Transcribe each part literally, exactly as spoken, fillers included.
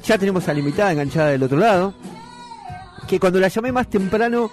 Ya tenemos a la invitada enganchada del otro lado, que cuando la llamé más temprano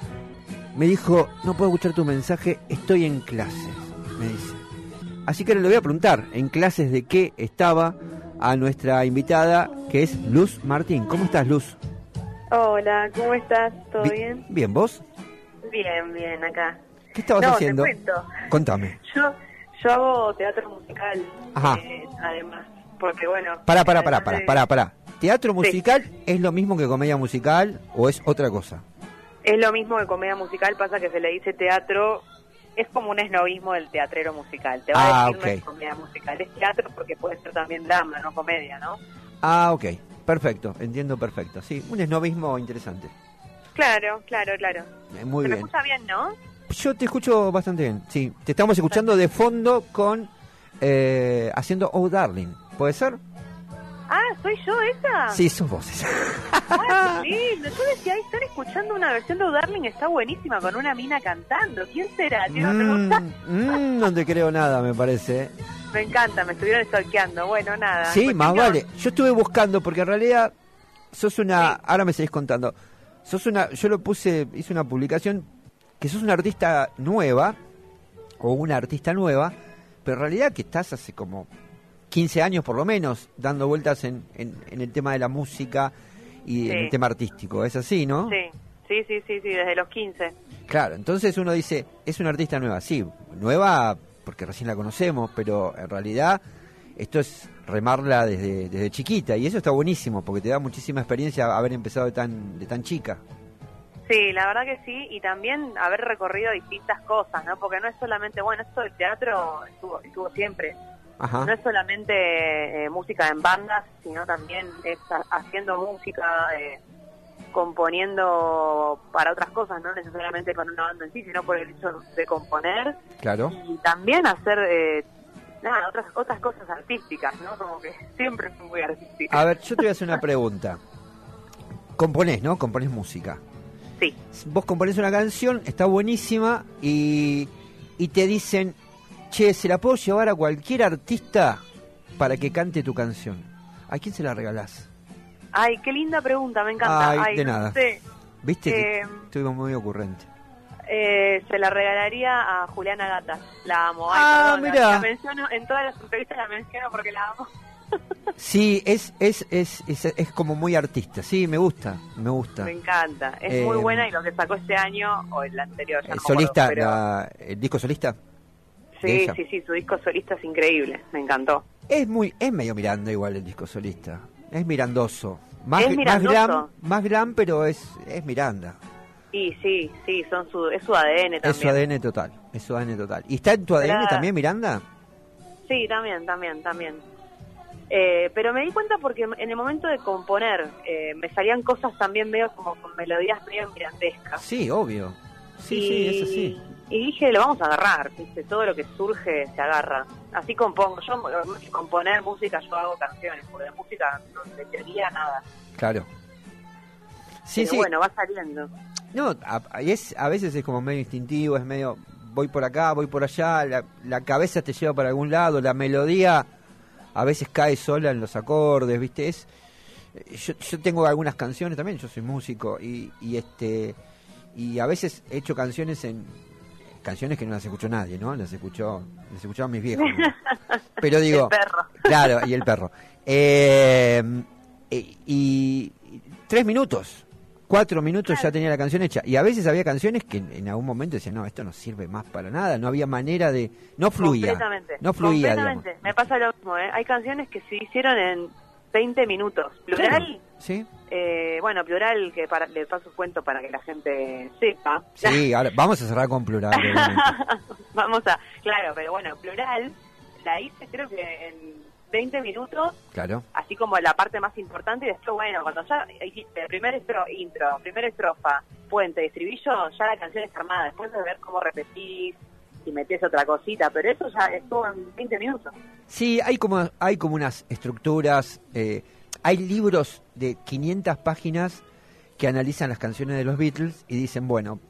me dijo, no puedo escuchar tu mensaje, estoy en clases, me dice. Así que ahora le voy a preguntar, ¿en clases de qué estaba? A nuestra invitada, que es Luz Martín. ¿Cómo estás, Luz? Hola, ¿cómo estás? ¿Todo Bi- bien? Bien, ¿vos? Bien, bien, acá. ¿Qué estabas no, haciendo? Te cuento. Contame. Yo yo hago teatro musical, Ajá. eh, además, porque bueno... Pará, pará, pará, además pará, de- pará, pará. ¿Teatro Sí. musical es lo mismo que comedia musical o es otra cosa? Es lo mismo que comedia musical, pasa que se le dice teatro, es como un esnovismo del teatrero musical. Te va Ah, a decir ok. no es comedia musical, es teatro porque puede ser también drama, no comedia, ¿no? Ah, ok. Perfecto, entiendo perfecto. Sí, un esnovismo interesante. Claro, claro, claro. Eh, Muy se me bien. escucha bien, ¿no? Yo te escucho bastante bien, sí. Te estamos escuchando de fondo con... Eh, haciendo Oh Darling. ¿Puede ser? Ah, ¿soy yo esa? Sí, sos vos esa. Ah, qué lindo. Yo decía, ahí están escuchando una versión de Darling, está buenísima, con una mina cantando. ¿Quién será? Te iba a preguntar. Mm, mm, no te creo nada, me parece. Me encanta, me estuvieron stalkeando. Bueno, nada. Sí, Cuestión más que- vale. Yo estuve buscando, porque en realidad sos una... Sí. Ahora me seguís contando. Sos una... Yo lo puse, hice una publicación, que sos una artista nueva, o una artista nueva, pero en realidad que estás hace como quince años por lo menos, dando vueltas en, en, en el tema de la música y Sí. en el tema artístico. ¿Es así, no? Sí, sí, sí, sí, sí, desde los quince. Claro, entonces uno dice, es una artista nueva. Sí, nueva porque recién la conocemos, pero en realidad esto es remarla desde, desde chiquita, y eso está buenísimo, porque te da muchísima experiencia haber empezado de tan, de tan chica. Sí, la verdad que sí, y también haber recorrido distintas cosas, ¿no? Porque no es solamente, bueno, esto del teatro estuvo, estuvo siempre. Ajá. No es solamente eh, música en bandas, sino también es ha- haciendo música, eh, componiendo para otras cosas, no necesariamente para una banda en sí, sino por el hecho de componer Claro. y también hacer eh, nada, otras otras cosas artísticas, ¿no? Como que siempre fui muy artística. A ver, yo te voy a hacer una pregunta. Componés, ¿no? Componés música. Sí, Vos componés una canción, está buenísima, y, y te dicen, che, ¿se la puedo llevar a cualquier artista para que cante tu canción? ¿A quién se la regalás? ay, qué linda pregunta, me encanta. Ay, Ay, de no nada. sé. ¿Viste que Eh, estuvimos muy ocurrente? Eh, se la regalaría a Juliana Gata. La amo. Ay, Ah, perdón, la- mirá. La menciono en todas las entrevistas, la menciono porque la amo. Sí, es, es, es, es, es como muy artista. Sí, me gusta, me gusta. Me encanta. Es Eh, muy buena y lo que sacó este año o el anterior. ya El no me acuerdo, solista, pero- la- el disco solista, de Sí, ella. sí, sí, su disco solista es increíble. Me encantó. es muy, es medio Miranda igual el disco solista. Es mirandoso. Más, Es más mirandoso. glam, más glam, pero es, es Miranda. Y sí, sí, son su, es su A D N también. Es su A D N total, es su A D N total. ¿Y está en tu A D N Pero- también, Miranda? Sí, también, también, también. Eh, pero me di cuenta porque en el momento de componer eh, me salían cosas también medio como con melodías medio mirandescas. Sí, obvio. Sí, y, sí, es así. Y dije, lo vamos a agarrar, ¿viste? Todo lo que surge se agarra. Así compongo. Yo, más que componer música, yo hago canciones, porque de música no te teoría nada. Claro. Sí, Pero sí. bueno, va saliendo. No, a, a- es, a veces es como medio instintivo, es medio, voy por acá, voy por allá, la, la cabeza te lleva para algún lado, la melodía a veces cae sola en los acordes, ¿viste? Es, yo, yo tengo algunas canciones también, yo soy músico, y, y este y a veces he hecho canciones en canciones que no las escuchó nadie, ¿no? Las escuchó, las escuchaban mis viejos, ¿no? Pero digo, El perro. claro, y el perro. Eh, y, y tres minutos, cuatro minutos ya tenía la canción hecha. Y a veces había canciones que en, en algún momento decían, no, esto no sirve más para nada, no había manera de... No fluía. Completamente. No fluía, Completamente. digamos. Me pasa lo mismo, ¿eh? Hay canciones que se hicieron en veinte minutos. Plural, Claro, ¿sí? eh, bueno, plural, que para, le paso cuento para que la gente sepa. Sí, ahora vamos a cerrar con plural. obviamente. Vamos a, claro, pero bueno, plural, la hice creo que en veinte minutos, Claro. así como la parte más importante, y después, bueno, cuando ya hiciste primer estro, intro, primera estrofa, puente, estribillo, ya la canción está armada, después de ver cómo repetís, si metés otra cosita, pero eso ya estuvo en veinte minutos. Sí, hay como, hay como unas estructuras, eh, hay libros de quinientas páginas que analizan las canciones de los Beatles y dicen, bueno,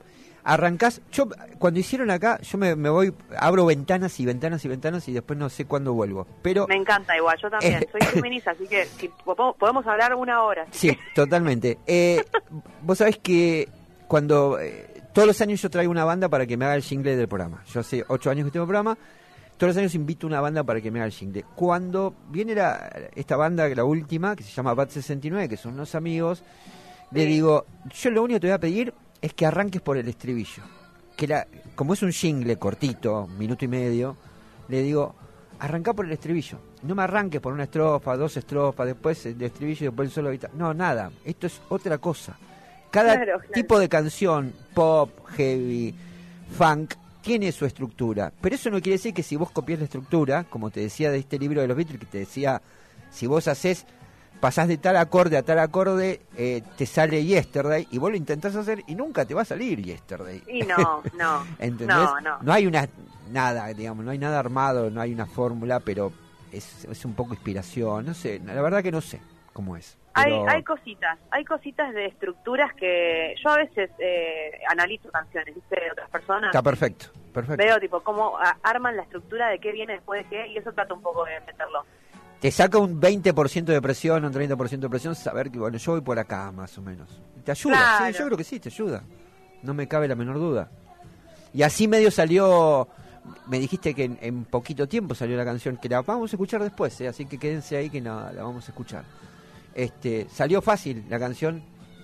arrancás, yo cuando hicieron acá, yo me, me voy, abro ventanas y ventanas y ventanas y después no sé cuándo vuelvo. Pero me encanta igual, yo también, eh, soy feminista, así que si podemos hablar una hora. Sí, totalmente. Eh, vos sabés que cuando, eh, todos los años yo traigo una banda para que me haga el jingle del programa. Yo hace ocho años que tengo programa, todos los años invito a una banda para que me haga el jingle. Cuando viene la, esta banda, la última, que se llama Bat sesenta y nueve, que son unos amigos, sí. Le digo, yo lo único que te voy a pedir es que arranques por el estribillo. Que la, como es un jingle cortito, minuto y medio, le digo, arrancá por el estribillo. No me arranques por una estrofa, dos estrofas, después el estribillo y después el solo de guitarra. No, nada. Esto es otra cosa. Cada claro, claro. tipo de canción, pop, heavy, funk, tiene su estructura. Pero eso no quiere decir que si vos copias la estructura, como te decía de este libro de los Beatles, que te decía, si vos haces... pasás de tal acorde a tal acorde, eh, te sale Yesterday, y vos lo intentás hacer y nunca te va a salir Yesterday. Y no, no, ¿entendés? no, no. No hay una, nada, digamos, no hay nada armado, no hay una fórmula, pero es, es un poco inspiración, no sé, la verdad que no sé cómo es. Pero... Hay, hay cositas, hay cositas de estructuras que yo a veces eh, analizo canciones, ¿viste? De otras personas. Está perfecto, perfecto. Veo tipo cómo a, arman la estructura de qué viene después de qué, y eso trato un poco de meterlo. Te saca un veinte por ciento de presión, un treinta por ciento de presión, saber que, bueno, yo voy por acá, más o menos. Te ayuda, claro. Sí, yo creo que sí, te ayuda. No me cabe la menor duda. Y así medio salió, me dijiste que en, en poquito tiempo salió la canción, que la vamos a escuchar después, ¿eh? Así que quédense ahí que la, la vamos a escuchar. Este, ¿salió fácil la canción?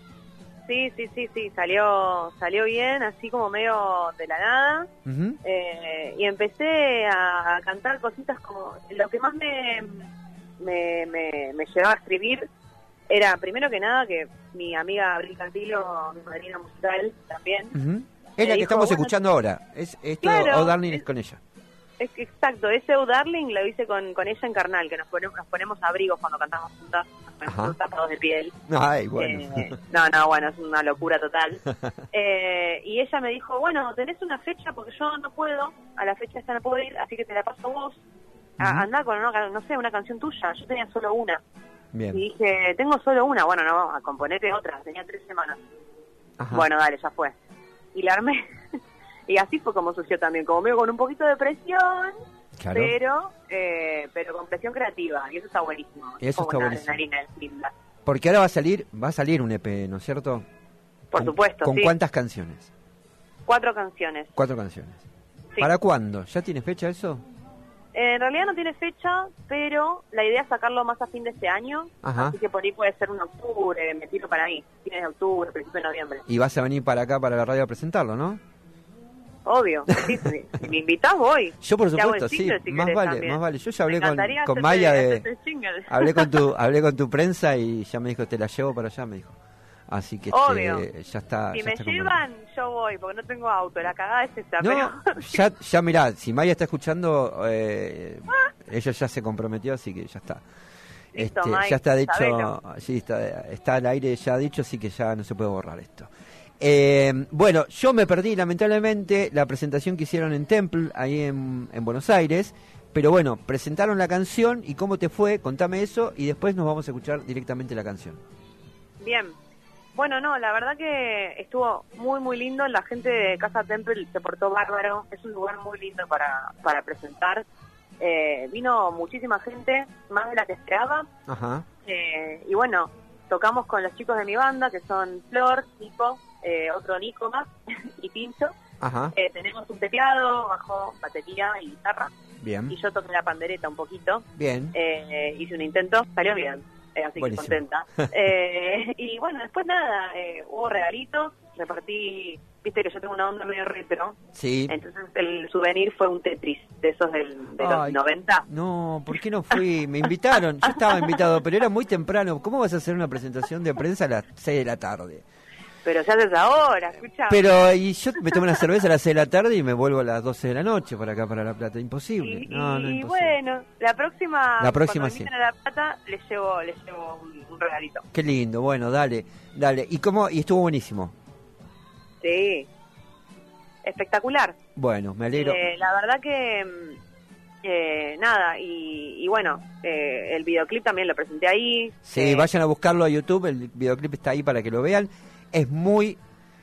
Sí, sí, sí, sí, salió salió bien, así como medio de la nada. Uh-huh. eh, y empecé a, a cantar cositas como... Lo que más me... Me, me, me llevaba a escribir era, primero que nada, que mi amiga Abril Cantilo, mi madrina musical también. Uh-huh. Es la que dijo, estamos bueno, escuchando ahora. Es esto, claro, Oh Darling, es con ella. Es que, exacto, ese Oh Darling lo hice con, con ella en Carnal, que nos ponemos, nos ponemos abrigos cuando cantamos juntas, nos ponemos tapados de piel. Ay, bueno. Eh, no, no, bueno, es una locura total. eh, y ella me dijo, bueno, tenés una fecha, porque yo no puedo, a la fecha esta no puedo ir, así que te la paso a vos. A, andá con una, no sé, una canción tuya. Yo tenía solo una. Bien. Y dije, tengo solo una. Bueno, no, a componerte otra. Tenía tres semanas. Ajá. Bueno, dale, ya fue. Y la armé. Y así fue como surgió también. Como medio con un poquito de presión, claro. pero eh, pero con presión creativa. Y eso está buenísimo. Y eso está buenísimo. Linda. Porque ahora va a salir, va a salir un E P, ¿no es cierto? Por ¿Con, supuesto, ¿Con sí. cuántas canciones? Cuatro canciones. Cuatro canciones. Sí. ¿Para cuándo? ¿Ya tiene fecha eso? En realidad no tiene fecha, pero la idea es sacarlo más a fin de este año. Ajá. Así que por ahí puede ser un octubre, me tiro para ahí. Fines de octubre, principio de noviembre. Y vas a venir para acá, para la radio, a presentarlo, ¿no? Obvio. Sí, si, si me invitás, voy. Yo, por supuesto, sí. Si más vale, también. más vale. Yo ya hablé con, con hacerte, Maya de... Hablé con, tu, hablé con tu prensa y ya me dijo, te la llevo para allá, me dijo. Así que Obvio. Este, ya está. Si ya me está llevan, yo voy, porque no tengo auto. La cagada es esta. No, pero... ya, ya mirá, si Maya está escuchando, eh, ella ya se comprometió, así que ya está. Listo, este, Mike, ya está dicho, sabelo. sí, está, está al aire ya dicho, así que ya no se puede borrar esto. Eh, bueno, yo me perdí lamentablemente la presentación que hicieron en Temple, ahí en, en Buenos Aires. Pero bueno, presentaron la canción y cómo te fue, contame eso y después nos vamos a escuchar directamente la canción. Bien. Bueno, no, la verdad que estuvo muy, muy lindo. La gente de Casa Temple se portó bárbaro. Es un lugar muy lindo para, para presentar. Eh, vino muchísima gente, más de la que esperaba. Ajá. Eh, y bueno, tocamos con los chicos de mi banda, que son Flor, Nico, eh, otro Nico más, y Pincho. Ajá. Eh, tenemos un teclado, bajo, batería y guitarra. Bien. Y yo toqué la pandereta un poquito. Bien. Eh, hice un intento, salió bien. Eh, así Buenísimo. que contenta. eh, y bueno, después nada, eh, hubo regalitos, repartí, viste que yo tengo una onda medio retro. Sí. Entonces el souvenir fue un Tetris, de esos del, de Ay, los noventa. No, ¿por qué no fui? Me invitaron, yo estaba invitado, pero era muy temprano. ¿Cómo vas a hacer una presentación de prensa a las seis de la tarde? Pero ya haces ahora, escucha. Pero y yo me tomo una cerveza a las seis de la tarde y me vuelvo a las doce de la noche para acá, para La Plata. Imposible. Y, no, no, y imposible. bueno, la próxima, la próxima cuando sí. inviten a La Plata, les llevo, les llevo un, un regalito. Qué lindo, bueno, dale, dale. ¿Y cómo? Y estuvo buenísimo. Sí, espectacular. Bueno, me alegro. Eh, la verdad que, eh, nada, y, y bueno, eh, el videoclip también lo presenté ahí. Sí, eh, vayan a buscarlo a YouTube, el videoclip está ahí para que lo vean. Es muy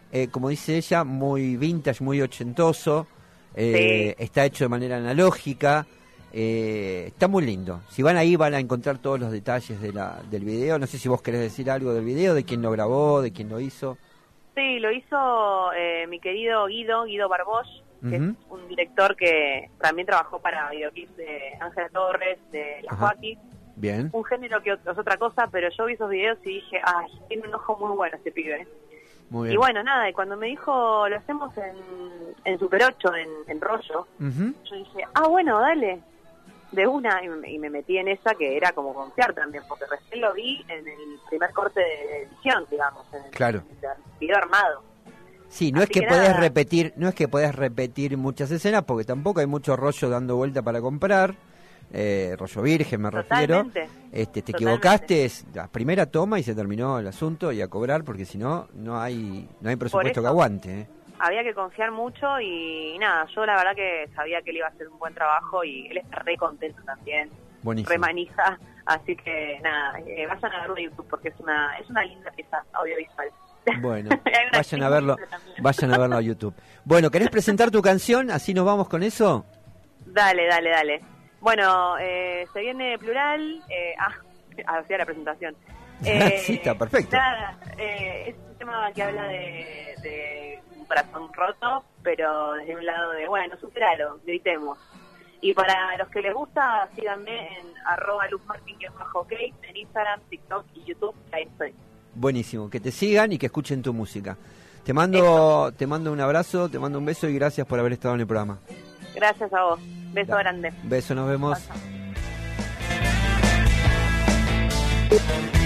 eh, como dice ella, muy vintage, muy ochentoso. Eh, sí. Está hecho de manera analógica. Eh, está muy lindo. Si van ahí van a encontrar todos los detalles de la, del video. No sé si vos querés decir algo del video, de quién lo grabó, de quién lo hizo. Sí, lo hizo eh, mi querido Guido, Guido Barbosch, que uh-huh. es un director que también trabajó para videoclips de Ángela Torres, de La Joaquín. Bien. Un género que es otra cosa, pero yo vi esos videos y dije, ay, tiene un ojo muy bueno ese pibe. Muy bien. Y bueno, nada, y cuando me dijo, lo hacemos en, en Super ocho, en, en rollo, uh-huh. yo dije, ah, bueno, dale, de una, y me, y me metí en esa que era como confiar también, porque recién lo vi en el primer corte de edición, digamos, en el, claro. en el video armado. Sí, no Así es que, que podés nada. repetir, no es que podés repetir muchas escenas, porque tampoco hay mucho rollo dando vuelta para comprar. Eh, rollo virgen me Totalmente. refiero este te Totalmente. equivocaste, es la primera toma y se terminó el asunto y a cobrar, porque si no no hay no hay presupuesto que aguante, ¿eh? Había que confiar mucho y, y nada, yo la verdad que sabía que él iba a hacer un buen trabajo y él está re contento también. Buenísimo. Re manija, así que nada, eh, vayan a verlo en YouTube porque es una es una linda pieza audiovisual. Bueno, vayan a verlo, vayan a verlo a YouTube. Bueno, ¿querés presentar tu canción? Así nos vamos con eso. Dale, dale, dale. Bueno, eh, se viene Plural. Eh, ah, hacía la presentación. Eh, sí, está perfecto. Nada, eh, es un tema que habla de, de un corazón roto, pero desde un lado de, bueno, superalo, gritemos. Y para los que les gusta, síganme en arroba luzmartin-ok en Instagram, TikTok y YouTube, ahí estoy. Buenísimo, que te sigan y que escuchen tu música. Te mando, te mando un abrazo, te mando un beso y gracias por haber estado en el programa. Gracias a vos. Beso da. grande. Beso, nos vemos. Chao, chao.